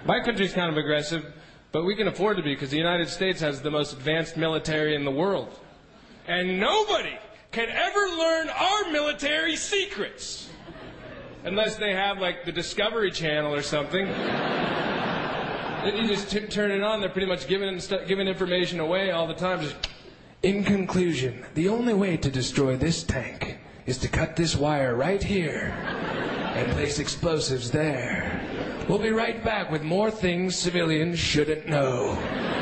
My country's kind of aggressive, but we can afford to be because the United States has the most advanced military in the world. And nobody can ever learn our military secrets. Unless they have, like, the Discovery Channel or something. Then you just turn it on, they're pretty much giving information away all the time. Just, in conclusion, the only way to destroy this tank is to cut this wire right here and place explosives there. We'll be right back with more things civilians shouldn't know.